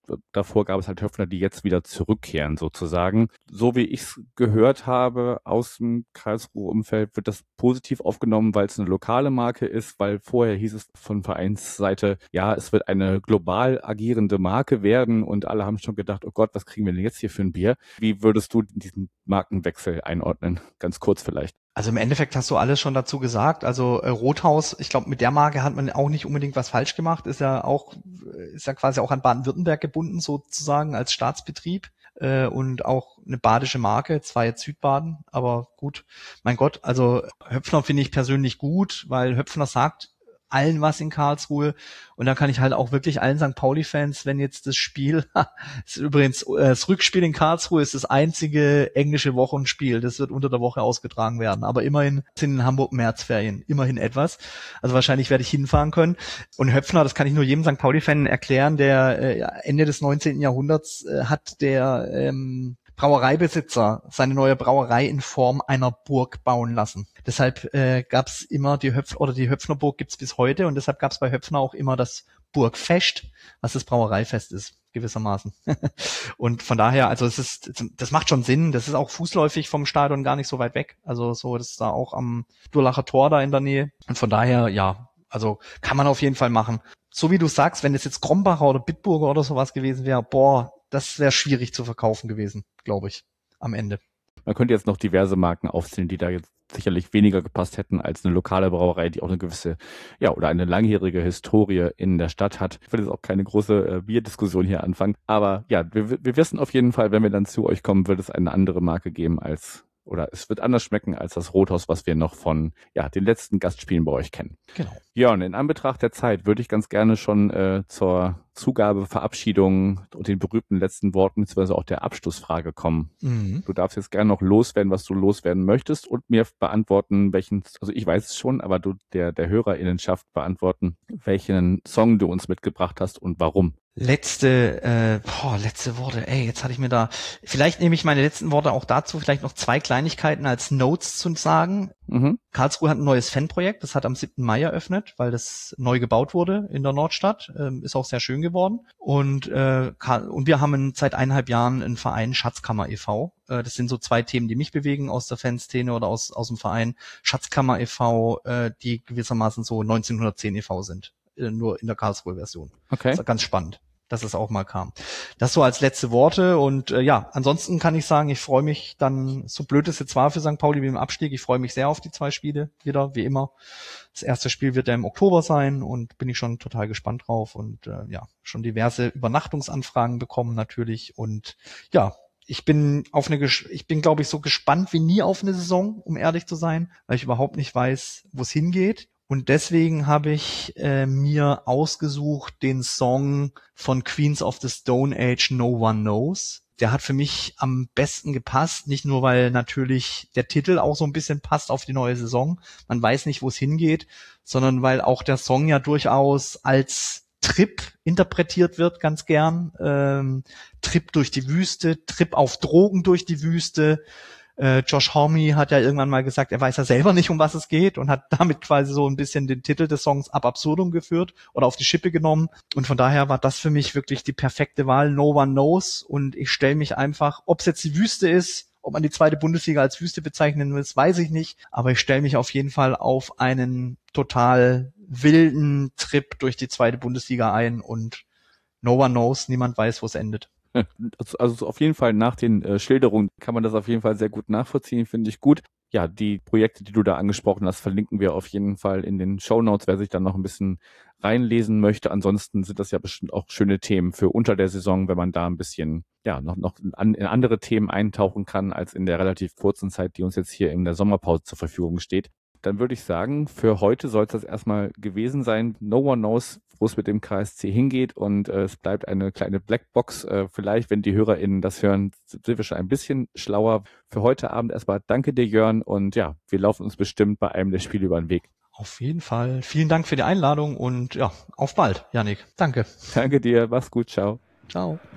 davor gab es halt Höpfner, die jetzt wieder zurückkehren sozusagen. So wie ich es gehört habe aus dem Karlsruhe-Umfeld, wird das positiv aufgenommen, weil es eine lokale Marke ist, weil vorher hieß es von Vereinsseite, ja, es wird eine global agierende Marke werden und alle haben schon gedacht, oh Gott, was kriegen wir denn jetzt hier für ein Bier? Wie würdest du diesen Markenwechsel einordnen? Ganz kurz vielleicht. Also im Endeffekt hast du alles schon dazu gesagt. Also äh, Rothaus, ich glaube, mit der Marke hat man auch nicht unbedingt was falsch gemacht. Ist ja auch, ist ja quasi auch an Baden-Württemberg gebunden sozusagen als Staatsbetrieb äh, und auch eine badische Marke. Zwar jetzt Südbaden, aber gut. Mein Gott, also Höpfner finde ich persönlich gut, weil Höpfner sagt allen was in Karlsruhe und da kann ich halt auch wirklich allen Sankt Pauli-Fans, wenn jetzt das Spiel, ist übrigens äh, das Rückspiel in Karlsruhe ist das einzige englische Wochenspiel, das wird unter der Woche ausgetragen werden, aber immerhin sind in Hamburg Märzferien, immerhin etwas, also wahrscheinlich werde ich hinfahren können und Höpfner, das kann ich nur jedem Sankt Pauli-Fan erklären, der äh, Ende des neunzehnten Jahrhunderts äh, hat der ähm, Brauereibesitzer seine neue Brauerei in Form einer Burg bauen lassen. Deshalb äh, gab es immer die Höpf oder die Höpfnerburg gibt's bis heute und deshalb gab es bei Höpfner auch immer das Burgfest, was das Brauereifest ist, gewissermaßen. Und von daher, also es ist, das macht schon Sinn. Das ist auch fußläufig vom Stadion gar nicht so weit weg. Also so, das ist da auch am Durlacher Tor da in der Nähe. Und von daher, ja, also kann man auf jeden Fall machen. So wie du sagst, wenn es jetzt Krombacher oder Bitburger oder sowas gewesen wäre, boah, das wäre schwierig zu verkaufen gewesen, glaube ich, am Ende. Man könnte jetzt noch diverse Marken aufzählen, die da jetzt sicherlich weniger gepasst hätten als eine lokale Brauerei, die auch eine gewisse, ja, oder eine langjährige Historie in der Stadt hat. Ich will jetzt auch keine große äh, Bierdiskussion hier anfangen. Aber ja, wir, wir wissen auf jeden Fall, wenn wir dann zu euch kommen, wird es eine andere Marke geben als, oder es wird anders schmecken als das Rothaus, was wir noch von, ja, den letzten Gastspielen bei euch kennen. Genau. Ja, und in Anbetracht der Zeit würde ich ganz gerne schon äh, zur Zugabe, Verabschiedung und den berühmten letzten Worten beziehungsweise auch der Abschlussfrage kommen. Mhm. Du darfst jetzt gerne noch loswerden, was du loswerden möchtest und mir beantworten, welchen, also ich weiß es schon, aber du der der HörerInnenschaft beantworten, welchen Song du uns mitgebracht hast und warum. Letzte, äh, boah, letzte Worte, ey, jetzt hatte ich mir da, vielleicht nehme ich meine letzten Worte auch dazu, vielleicht noch zwei Kleinigkeiten als Notes zu sagen. Mhm. Karlsruhe hat ein neues Fanprojekt, das hat am siebten Mai eröffnet, weil das neu gebaut wurde in der Nordstadt, ähm, ist auch sehr schön geworden. Und äh, und wir haben seit eineinhalb Jahren einen Verein, Schatzkammer e V. Äh, das sind so zwei Themen, die mich bewegen aus der Fanszene oder aus aus dem Verein. Schatzkammer e V, äh, die gewissermaßen so neunzehnhundertzehn e V sind, äh, nur in der Karlsruhe-Version. Okay. Das ist ganz spannend, dass es auch mal kam. Das so als letzte Worte und äh, ja, ansonsten kann ich sagen, ich freue mich dann, so blöd es jetzt war für Sankt Pauli wie im Abstieg, ich freue mich sehr auf die zwei Spiele wieder, wie immer. Das erste Spiel wird ja im Oktober sein und bin ich schon total gespannt drauf und äh, ja, schon diverse Übernachtungsanfragen bekommen natürlich und ja, ich bin auf eine, ich bin glaube ich so gespannt wie nie auf eine Saison, um ehrlich zu sein, weil ich überhaupt nicht weiß, wo es hingeht. Und deswegen habe ich äh, mir ausgesucht den Song von Queens of the Stone Age, No One Knows. Der hat für mich am besten gepasst, nicht nur, weil natürlich der Titel auch so ein bisschen passt auf die neue Saison. Man weiß nicht, wo es hingeht, sondern weil auch der Song ja durchaus als Trip interpretiert wird, ganz gern. Ähm, Trip durch die Wüste, Trip auf Drogen durch die Wüste. Äh, Josh Homme hat ja irgendwann mal gesagt, er weiß ja selber nicht, um was es geht und hat damit quasi so ein bisschen den Titel des Songs ab absurdum geführt oder auf die Schippe genommen. Und von daher war das für mich wirklich die perfekte Wahl. No One Knows. Und ich stelle mich einfach, ob es jetzt die Wüste ist, ob man die zweite Bundesliga als Wüste bezeichnen will, das weiß ich nicht. Aber ich stelle mich auf jeden Fall auf einen total wilden Trip durch die zweite Bundesliga ein und no one knows, niemand weiß, wo es endet. Also auf jeden Fall nach den äh, Schilderungen kann man das auf jeden Fall sehr gut nachvollziehen, finde ich gut. Ja, die Projekte, die du da angesprochen hast, verlinken wir auf jeden Fall in den Shownotes, wer sich dann noch ein bisschen reinlesen möchte. Ansonsten sind das ja bestimmt auch schöne Themen für unter der Saison, wenn man da ein bisschen ja noch noch in andere Themen eintauchen kann, als in der relativ kurzen Zeit, die uns jetzt hier in der Sommerpause zur Verfügung steht. Dann würde ich sagen, für heute soll es das erstmal gewesen sein. No one knows, wo es mit dem K S C hingeht und äh, es bleibt eine kleine Blackbox. Äh, vielleicht, wenn die HörerInnen das hören, sind wir schon ein bisschen schlauer. Für heute Abend erstmal danke dir, Jörn, und ja, wir laufen uns bestimmt bei einem der Spiele über den Weg. Auf jeden Fall. Vielen Dank für die Einladung und ja, auf bald, Yannick. Danke. Danke dir, mach's gut, ciao. Ciao.